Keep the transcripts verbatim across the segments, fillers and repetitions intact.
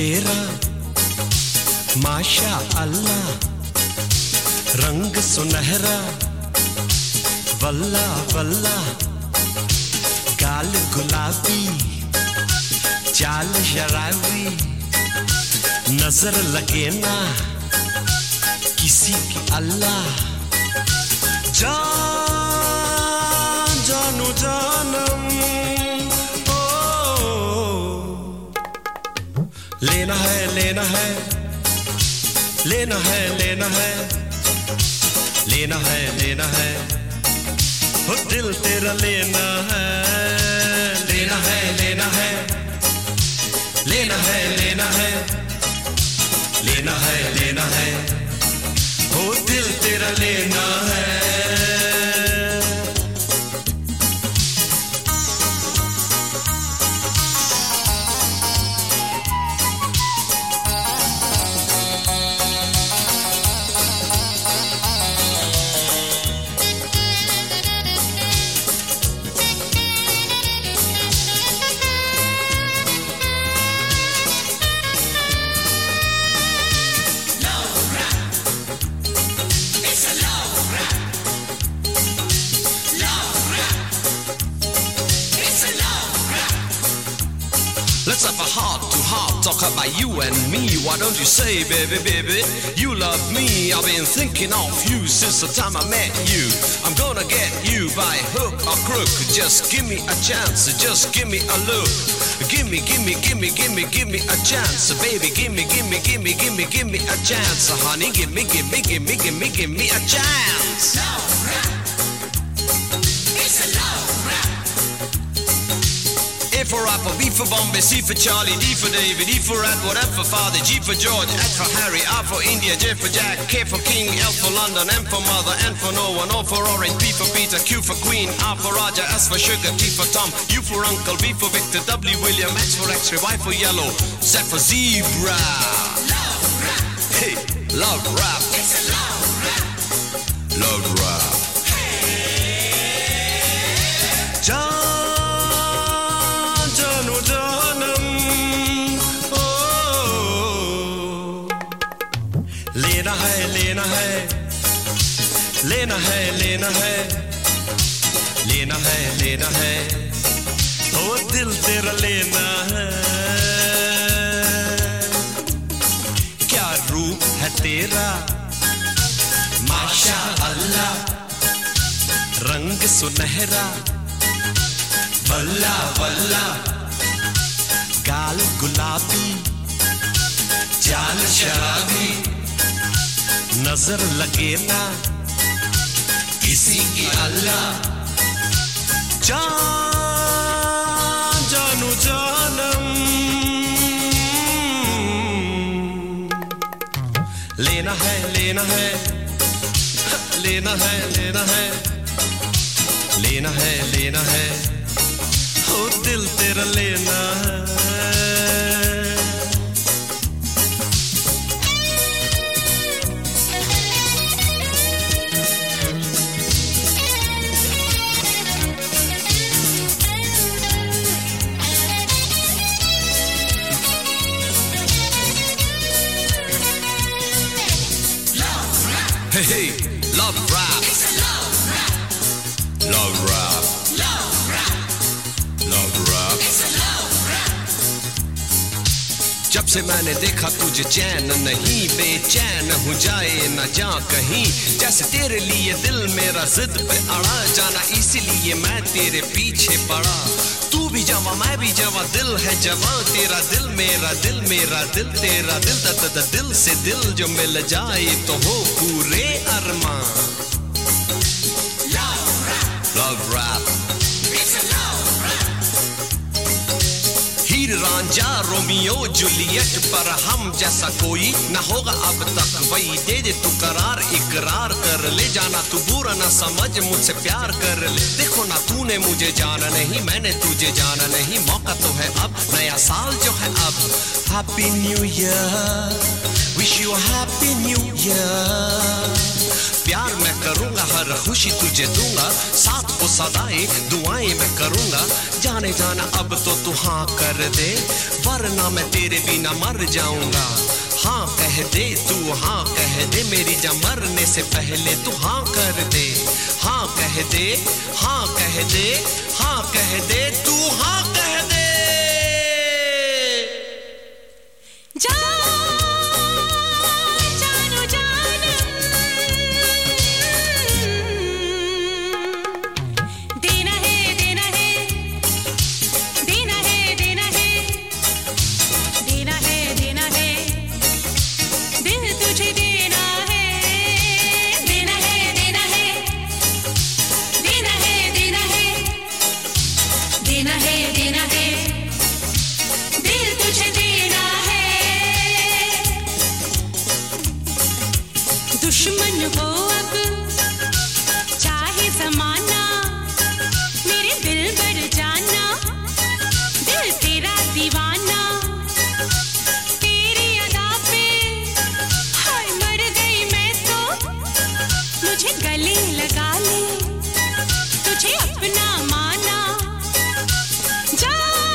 तेरा माशा अल्लाह, रंग सुनहरा वल्ला वल्ला, गाल गुलाबी चाल शराबी, नजर लगे ना किसी की अल्लाह। जान जानू जानम ओ, लेना है लेना है लेना है लेना है लेना है लेना है, हो दिल तेरा लेना है लेना है लेना है लेना है लेना है लेना है लेना है, हो दिल तेरा लेना है। Let's have a heart-to-heart talk about you and me. Why don't you say, baby, baby, you love me? I've been thinking of you since the time I met you. I'm gonna get you by hook or crook. Just give me a chance, just give me a look. Give me, give me, give me, give me, give me a chance, baby. Give me, give me, give me, give me, give me a chance, honey. Give me, give me, give me, give me, give me a chance. Love rap. It's a love rap. A for Apple, B for Bombay, C for Charlie, D for David, E for Edward, F for Father, G for George, H for Harry, R for India, J for Jack, K for King, L for London, M for Mother, N for Noah, O for Orange, P for Peter, Q for Queen, R for Roger, S for Sugar, T for Tom, U for Uncle, V for Victor, W William, X for X-ray, Y for Yellow, Z for Zebra. Love rap. Hey, love rap. It's a love rap. Love rap. जान जानू जानम ओ, लेना है लेना है लेना है लेना है लेना है लेना है, ओ दिल तेरा लेना है। क्या रूप है तेरा माशा अल्लाह, रंग सुनहरा वल्ला वल्ला, गाल गुलाबी चाल शराबी, नजर लगे ना किसी की अल्लाह। जान जानू जानम लेना है लेना है लेना है लेना है लेना है लेना है, हो दिल तेरा लेना है। Hey, hey, love rap. It's a love rap. Love rap. Love rap. Love rap. It's a love rap. जब से मैंने देखा तुझे चैन नहीं, बेचैन हूँ जाए न जा कहीं। जैसे तेरे लिए दिल मेरा जिद पे अड़ा, जाना इसीलिए मैं तेरे पीछे पड़ा। तू भी जवा मैं भी जवा, दिल है जवा, तेरा दिल मेरा दिल मेरा दिल तेरा दिल, द, द, द, दिल से दिल जो मिल जाए तो हो पूरे अरमान। Love rap. Love rap. It's a love rap. Heer Ranjha Romeo Juliet पर हम जैसा कोई न होगा अब तक, वही दे दे तू करार, इकरार कर ले, जाना तू बुरा न समझ, मुझसे प्यार कर ले। देखो ना तूने मुझे जाना नहीं, मैंने तुझे जाना नहीं, मौका तो है अब, नया साल जो है अब। Happy new year, wish you happy new year, प्यार मैं करूंगा, हर खुशी तुझे दूंगा, साथ को सदाई दुआएं मैं करूंगा। जाने जाना अब तो तू हाँ कर दे, वरना मैं तेरे बिना मर जाऊंगा। हाँ कह दे तू, हाँ कह दे, मेरी जान मरने से पहले तू हाँ कर दे। हाँ कह दे, हाँ कह दे, हाँ कह दे, तू हाँ कह दे। दुश्मन हो अब चाहे ज़माना, मेरे दिल भर जाना, दिल तेरा दीवाना। तेरी अदा पे हाय मर गई मैं तो, मुझे गले लगा ले, तुझे अपना माना। जान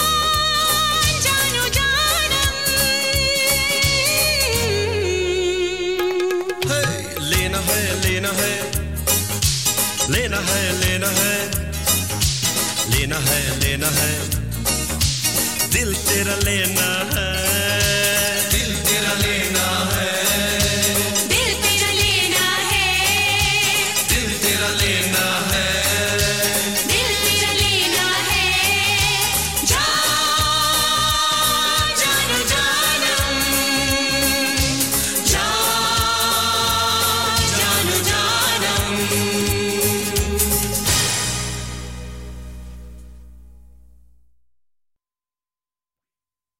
जानो जानम, लेना है लेना है लेना है लेना है लेना है लेना है, दिल तेरा लेना है।